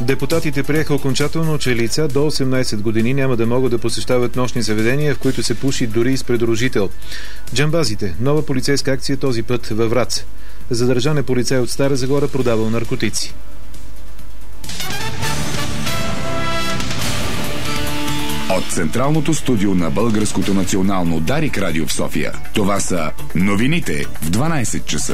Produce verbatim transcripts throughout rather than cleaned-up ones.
Депутатите приеха окончателно, че лица до осемнайсет години няма да могат да посещават нощни заведения, в които се пуши дори и с придружител. Джамбазите. Нова полицейска акция този път във Враца. Задържан е полицай от Стара Загора, продавал наркотици. От централното студио на Българското национално Дарик радио в София. Това са новините в дванайсет часа.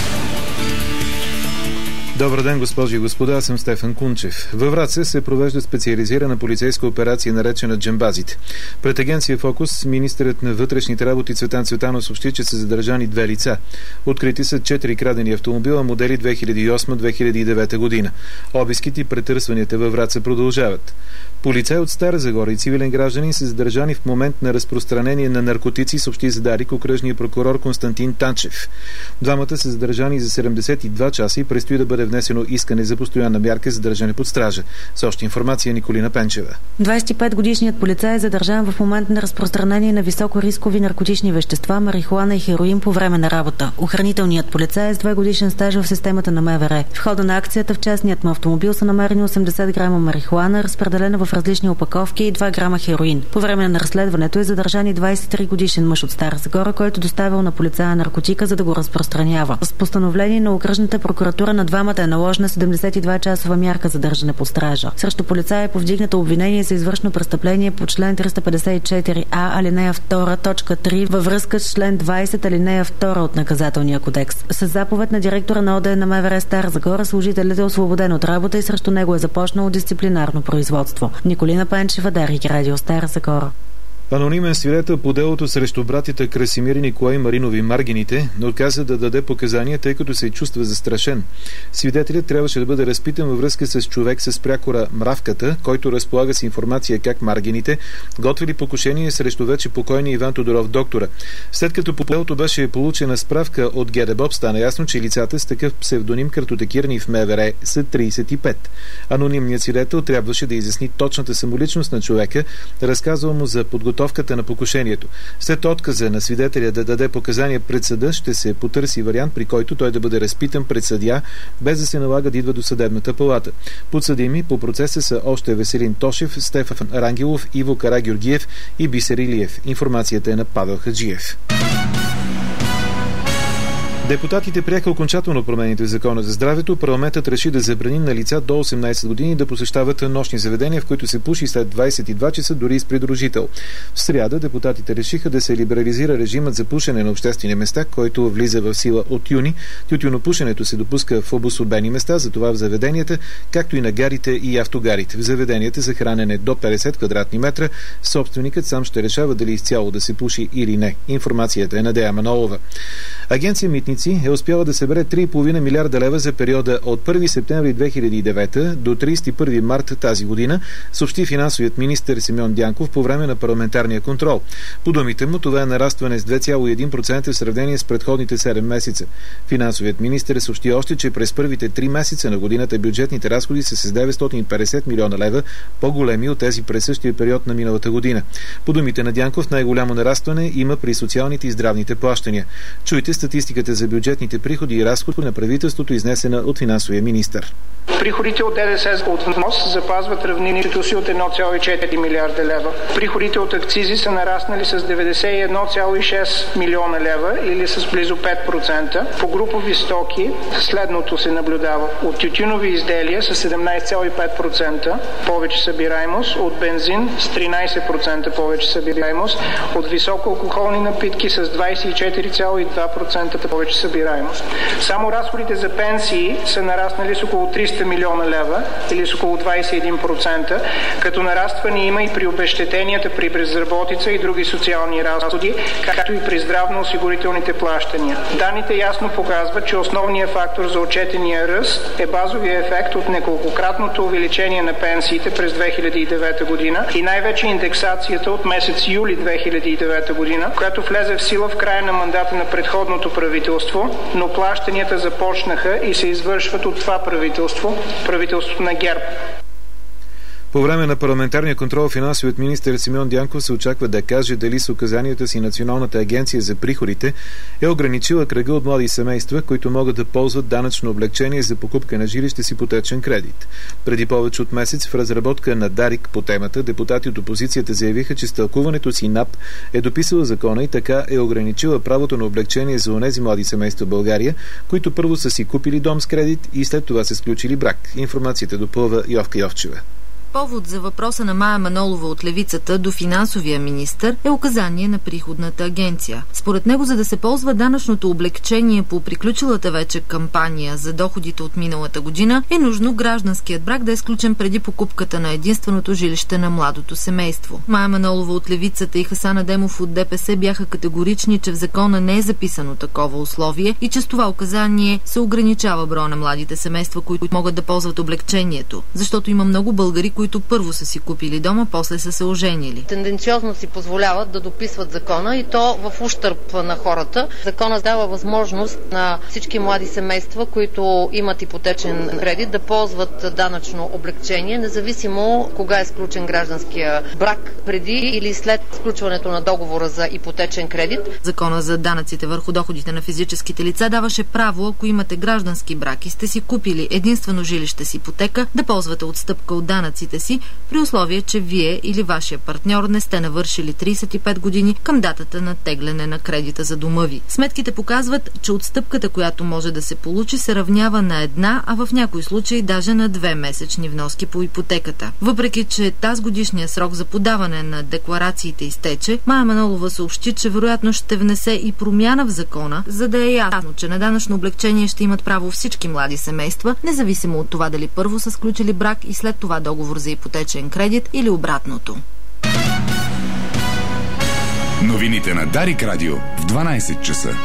Добър ден, госпожи и господа, аз съм Стефан Кунчев. Във Враца се провежда специализирана полицейска операция, наречена Джамбазите. Пред агенция Фокус министърът на вътрешните работи Цветан Цветанов съобщи, че са задържани две лица. Открити са четири крадени автомобила, модели две хиляди и осма - две хиляди и девета година. Обиските и претърсванията във Враца продължават. Полицай от Стара Загора и цивилен гражданин са задържани в момент на разпространение на наркотици, съобщи за Дарик окръжния прокурор Константин Танчев. Двамата са задържани за седемдесет и два часа и предстои да бъде внесено искане за постоянна мярка за държане под стража. С още информация Николина Пенчева. двайсет и пет годишният полицай е задържан в момент на разпространение на високорискови наркотични вещества, марихуана и хероин по време на работа. Охранителният полицай е с две годишен стаж в системата на МВР. В хода на акцията в частният му автомобил са намерени осемдесет грама марихуана, разпределена в различни опаковки и два грама хероин. По време на разследването е задържан и двайсет и три годишен мъж от Стара Загора, който доставил на полицая наркотика, за да го разпространява. С постановление на окръжната прокуратура на двамата е наложена седемдесет и два часова мярка за държане под стража. Срещу полицая е повдигнато обвинение за извършено престъпление по член триста петдесет и четири а, алинея втора, точка три, във връзка с член двайсет, алинея втора от Наказателния кодекс. С заповед на директора на ОДН на МВР Стара Загора служителят е освободен от работа и срещу него е започнало дисциплинарно производство. Николина Пенчева, Дарик радио, Стара Загора. Анонимен свидетел по делото срещу братята Красимир и Николай Маринови Маргините отказа да даде показания, тъй като се чувства застрашен. Свидетелят трябваше да бъде разпитан във връзка с човек с прякора Мравката, който разполага с информация как Маргините готвили покушение срещу вече покойния Иван Тодоров доктора. След като по делото беше получена справка от ГДБОП, стана ясно, че лицата с такъв псевдоним, картотекирани в МВР, са трийсет и пет. Анонимният свидетел трябваше да изясни точната самоличност на човека, разказал му за подготовка на покушението. След отказа на свидетеля да даде показания пред съда, ще се потърси вариант, при който той да бъде разпитан пред съдия, без да се налага да идва до съдебната палата. Подсъдими по процеса са още Веселин Тошев, Стефан Рангелов, Иво Карагеоргиев и Бисер Илиев. Информацията е на Павел Хаджиев. Депутатите приеха окончателно промените в Закона за здравето. Парламентът реши да забрани на лица до осемнайсет години да посещават нощни заведения, в които се пуши след двайсет и два часа, дори и с придружител. В сряда депутатите решиха да се либерализира режимът за пушене на обществени места, който влиза в сила от юни. Тютюнопушенето се допуска в обособени места, затова в заведенията, както и на гарите и автогарите. В заведенията за хранене до петдесет квадратни метра собственикът сам ще решава дали изцяло да се пуши или не. Информацията е на Дея Манолова. Агенция Митници е успяла да събере три и половина милиарда лева за периода от първи септември две хиляди и девета до трийсет и първи март тази година, съобщи финансовият министър Симеон Дянков по време на парламентарния контрол. По думите му, това е нарастване с две цяло и един процента в сравнение с предходните седем месеца. Финансовият министър съобщи още, че през първите три месеца на годината бюджетните разходи са с деветстотин и петдесет милиона лева, по-големи от тези през същия период на миналата година. По думите на Дянков, най-голямо нарастване има при социалните и здравните плащания. Чуйте статистиката за бюджетните приходи и разходи на правителството, изнесена от финансовия министър. Приходите от ДДС от внос запазват равнището си от едно цяло и четири милиарда лева. Приходите от акцизи са нараснали с деветдесет и едно цяло и шест милиона лева или с близо пет процента. По групови стоки следното се наблюдава. От тютюнови изделия с седемнайсет цяло и пет процента повече събираемост, от бензин с тринайсет процента повече събираемост, от високоалкохолни напитки с двайсет и четири цяло и два процента повече събираемост. Само разходите за пенсии са нараснали с около триста милиона лева или с около двайсет и един процента, като нарастване има и при обезщетенията при безработица и други социални разходи, както и при здравноосигурителните плащания. Данните ясно показват, че основният фактор за отчетения ръст е базовия ефект от неколкократното увеличение на пенсиите през две хиляди и девета година и най-вече индексацията от месец юли две хиляди и девета година, която влезе в сила в края на мандата на предходното правителство, но плащанията започнаха и се извършват от това правителство, правителството на ГЕРБ. По време на парламентарния контрол финансовият министър Симеон Дянков се очаква да каже дали с указанията си Националната агенция за приходите е ограничила кръга от млади семейства, които могат да ползват данъчно облекчение за покупка на жилище с ипотечен кредит. Преди повече от месец в разработка на Дарик по темата, депутати от опозицията заявиха, че с тълкуването си НАП е дописала закона и така е ограничила правото на облекчение за онези млади семейства в България, които първо са си купили дом с кредит и след това са сключили брак. Информацията допълва Йовка Йовчева. Повод за въпроса на Мая Манолова от Левицата до финансовия министър е указание на приходната агенция. Според него, за да се ползва данъчното облекчение по приключилата вече кампания за доходите от миналата година, е нужно гражданският брак да е сключен преди покупката на единственото жилище на младото семейство. Мая Манолова от Левицата и Хасан Адемов от ДПС бяха категорични, че в закона не е записано такова условие и че с това указание се ограничава броя на младите семейства, които могат да ползват облекчението, защото има много българи, които първо са си купили дома, после са се оженили. Тенденциозно си позволяват да дописват закона и то в ущърб на хората. Законът дава възможност на всички млади семейства, които имат ипотечен кредит, да ползват данъчно облекчение, независимо кога е сключен гражданския брак, преди или след сключването на договора за ипотечен кредит. Закона за данъците върху доходите на физическите лица даваше право, ако имате граждански брак и сте си купили единствено жилище с ипотека, да ползвате отстъпка от данъците си, при условие, че вие или вашия партньор не сте навършили тридесет и пет години към датата на тегляне на кредита за дома ви. Сметките показват, че отстъпката, която може да се получи, се равнява на една, а в някои случаи даже на две месечни вноски по ипотеката. Въпреки че тази годишния срок за подаване на декларациите изтече, Мая Манолова съобщи, че вероятно ще внесе и промяна в закона, за да е ясно, че на данъчно облекчение ще имат право всички млади семейства, независимо от това дали първо са сключили брак и след това договор за ипотечен кредит или обратното. Новините на Дарик Радио в дванайсет часа.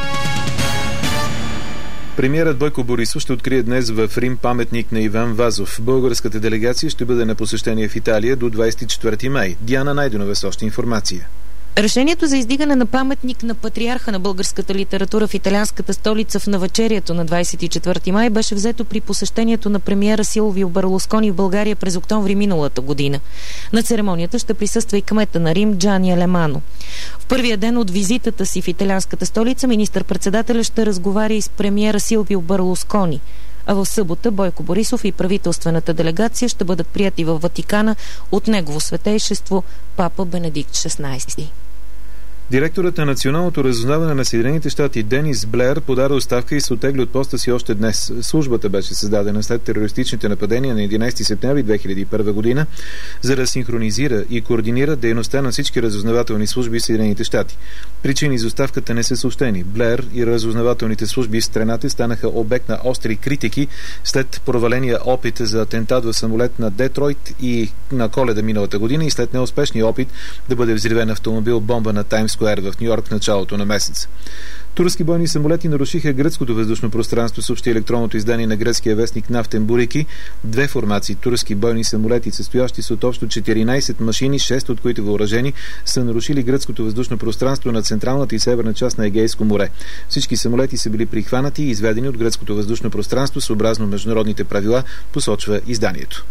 Премиерът Бойко Борисов ще открие днес в Рим паметник на Иван Вазов. Българската делегация ще бъде на посещение в Италия до двадесет и четвърти май. Диана Найденова с още информация. Решението за издигане на паметник на патриарха на българската литература в италианската столица в навечерието на двадесет и четвърти май беше взето при посещението на премиера Силвио Берлускони в България през октомври миналата година. На церемонията ще присъства и кмета на Рим Джани Алемано. В първия ден от визитата си в италианската столица министър-председателя ще разговаря и с премиера Силвио Берлускони. А в събота Бойко Борисов и правителствената делегация ще бъдат прияти във Ватикана от негово светейшество папа Бенедикт шестнайсети. Директорът на Националното разузнаване на Съединените щати Денис Блеер подаде оставка и се оттегли от поста си още днес. Службата беше създадена след терористичните нападения на единайсети септември две хиляди и първа година, за да синхронизира и координира дейността на всички разузнавателни служби в Съединените щати. Причини за оставката не са съобщени. Блеер и разузнавателните служби в страната станаха обект на остри критики след проваления опит за атентат в самолет на Детройт и на Коледа миналата година и след неуспешния опит да бъде взривен автомобил бомба на Таймс Скуер в Нью-Йорк в началото на месец. Турски бойни самолети нарушиха гръцкото въздушно пространство, съобщи електронното издание на гръцкия вестник Нафтен Бурики. Две формации турски бойни самолети, състоящи се от общо четиринайсет машини, шест от които въоръжени, са нарушили гръцкото въздушно пространство на централната и северна част на Егейско море. Всички самолети са били прихванати и изведени от гръцкото въздушно пространство съобразно международните правила, посочва изданието.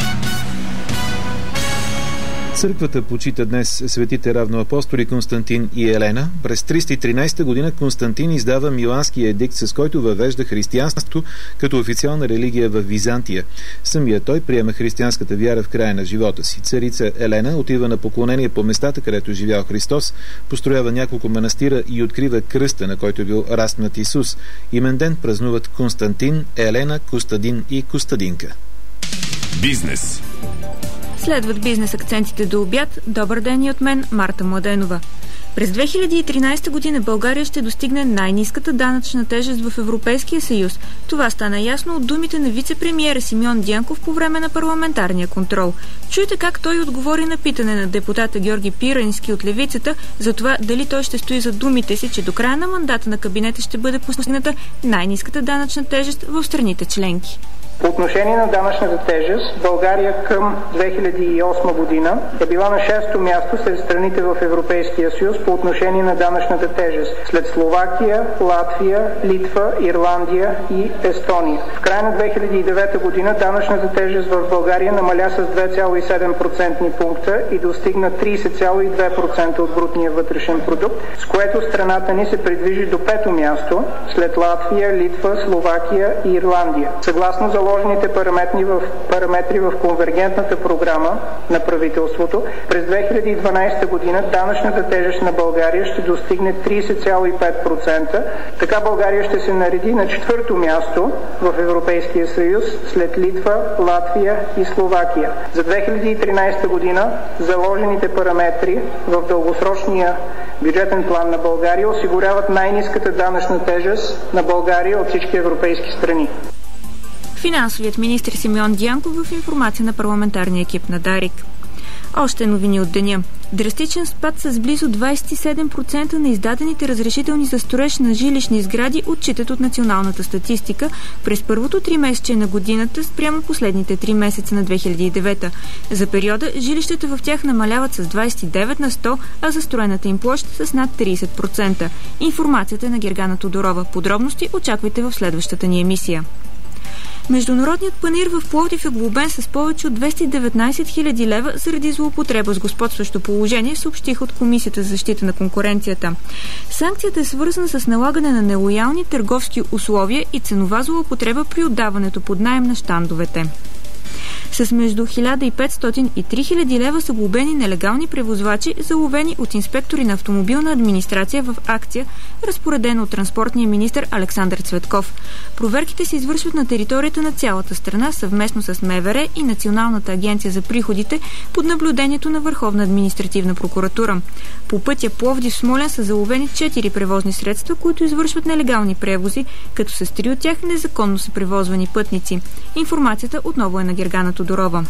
Църквата почита днес светите равноапостоли Константин и Елена. През триста и тринайсета година Константин издава Миланския едикт, с който въвежда християнството като официална религия в Византия. Самия той приема християнската вяра в края на живота си. Царица Елена отива на поклонение по местата, където живял Христос, построява няколко манастира и открива кръста, на който е бил разпнат Исус. Имен ден празнуват Константин, Елена, Костадин и Костадинка. Бизнес. Следват бизнес акцентите до обяд. Добър ден и от мен, Марта Младенова. През две хиляди и тринайсета година България ще достигне най-ниската данъчна тежест в Европейския съюз. Това стана ясно от думите на вице-премиера Симеон Дянков по време на парламентарния контрол. Чуйте как той отговори на питане на депутата Георги Пирински от Левицата за това дали той ще стои за думите си, че до края на мандата на кабинета ще бъде постигната най-ниската данъчна тежест в страните членки. По отношение на данъчната тежест, България към две хиляди и осма година е била на шесто място сред страните в Европейския съюз по отношение на данъчната тежест, след Словакия, Латвия, Литва, Ирландия и Естония. В края на две хиляди и девета година данъчната тежест в България намаля с две цяло и седем процентни пункта и достигна тридесет цяло и две процента от брутния вътрешен продукт, с което страната ни се придвижи до пето място след Латвия, Литва, Словакия и Ирландия. Съгласно заложените параметри в, параметри в конвергентната програма на правителството, през две хиляди и дванадесета година данъчната тежест на България ще достигне тридесет цяло и пет процента. Така България ще се нареди на четвърто място в Европейския съюз след Литва, Латвия и Словакия. За две хиляди и тринадесета година заложените параметри в дългосрочния бюджетен план на България осигуряват най-ниската данъчна тежест на България от всички европейски страни. Финансовият министр Симеон Дянков в информация на парламентарния екип на Дарик. Още новини от деня. Драстичен спад с близо двадесет и седем процента на издадените разрешителни за строеж на жилищни сгради отчитат от националната статистика през първото тримесечие на годината спрямо последните три месеца на две хиляди и девета. За периода жилищата в тях намаляват с двадесет и девет на сто, а застроената им площ с над тридесет процента. Информацията е на Гергана Тодорова. Подробности очаквайте в следващата ни емисия. Международният панаир в Пловдив е глобен с повече от двеста и деветнадесет хиляди лева заради злоупотреба с господстващо положение, съобщиха от Комисията за защита на конкуренцията. Санкцията е свързана с налагане на нелоялни търговски условия и ценова злоупотреба при отдаването под наем на щандовете. С между хиляда и петстотин и три хиляди лева са глобени нелегални превозвачи, заловени от инспектори на автомобилна администрация в акция, разпоредена от транспортния министър Александър Цветков. Проверките се извършват на територията на цялата страна съвместно с МВР и Националната агенция за приходите под наблюдението на Върховна административна прокуратура. По пътя Пловдив-Смолян са заловени четири превозни средства, които извършват нелегални превози, като с три от тях незаконно са превозвани пътници. Информацията отново е на Гергана Тодорова.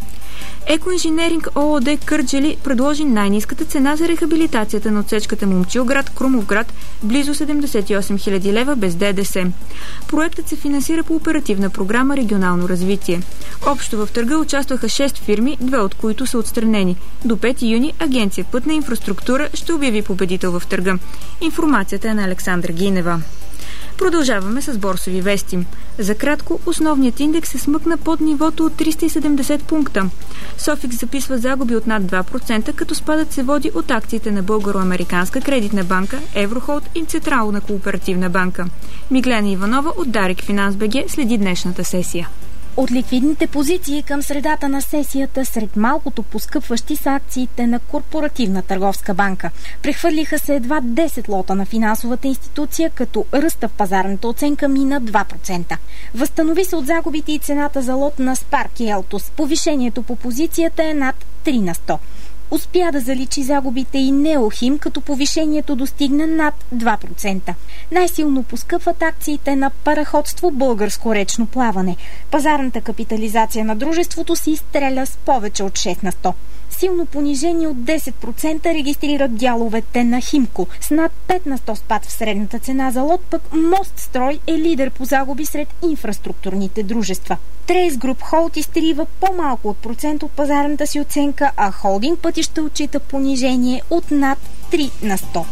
Екоинженеринг ООД Кърджали предложи най-ниската цена за рехабилитацията на отсечката Момчилград-Крумовград, близо седемдесет и осем хиляди лева без ДДС. Проектът се финансира по оперативна програма Регионално развитие. Общо в търга участваха шест фирми, две от които са отстранени. До пети юни Агенция Пътна инфраструктура ще обяви победител в търга. Информацията е на Александра Гинева. Продължаваме с борсови вести. За кратко, основният индекс се смъкна под нивото от триста и седемдесет пункта. Софикс записва загуби от над два процента, като спадът се води от акциите на Българо-американска кредитна банка, Еврохолд и Централна кооперативна банка. Миглена Иванова от Дарик Финанс БГ следи днешната сесия. От ликвидните позиции към средата на сесията сред малкото поскъпващи са акциите на Корпоративна търговска банка. Прехвърлиха се едва десет лота на финансовата институция, като ръста в пазарната оценка мина два процента. Възстанови се от загубите и цената за лот на Спарк и Елтос. Повишението по позицията е над три на сто. Успя да заличи загубите и Неохим, като повишението достигна над два процента. Най-силно поскъпват акциите на Параходство Българско речно плаване. Пазарната капитализация на дружеството се изстреля с повече от шест на сто. Силно понижение от десет процента регистрират дяловете на Химко. С над пет на сто спад в средната цена за лот, пък Мостстрой е лидер по загуби сред инфраструктурните дружества. Трейс Груп Холд изтрива по-малко от процент от пазарната си оценка, а Холдинг Пътища отчита понижение от над три на сто.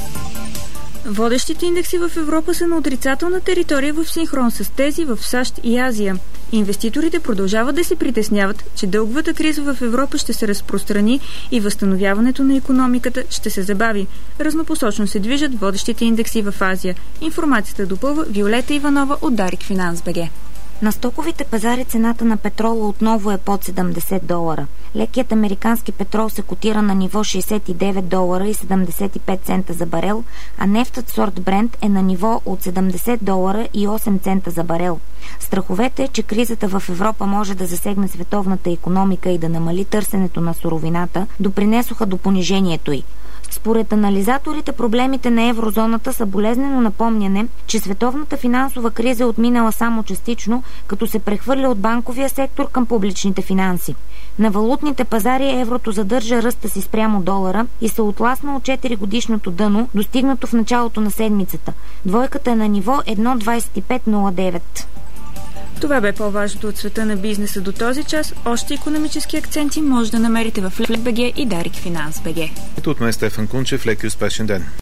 Водещите индекси в Европа са на отрицателна територия в синхрон с тези в САЩ и Азия. Инвеститорите продължават да се притесняват, че дълговата криза в Европа ще се разпространи и възстановяването на икономиката ще се забави. Разнопосочно се движат водещите индекси в Азия. Информацията допълва Виолета Иванова от Дарик Финанс БГ. На стоковите пазари цената на петрола отново е под седемдесет долара. Лекият американски петрол се котира на ниво шейсет и девет долара и седемдесет и пет цента за барел, а нефтът сорт Брент е на ниво от седемдесет долара и осем цента за барел. Страховете, че кризата в Европа може да засегне световната икономика и да намали търсенето на суровината, допринесоха до понижението й. Според анализаторите, проблемите на еврозоната са болезнено напомняне, че световната финансова криза е отминала само частично, като се прехвърля от банковия сектор към публичните финанси. На валутните пазари еврото задържа ръста си спрямо долара и се отласна от четиригодишното дъно, достигнато в началото на седмицата. Двойката е на ниво едно цяло двадесет и пет нула девет. Това бе по-важното от света на бизнеса до този час. Още икономически акценти може да намерите в Лек БГ и Дарик Финанс БГ. От мен Стефан Кунчев, лек и успешен ден.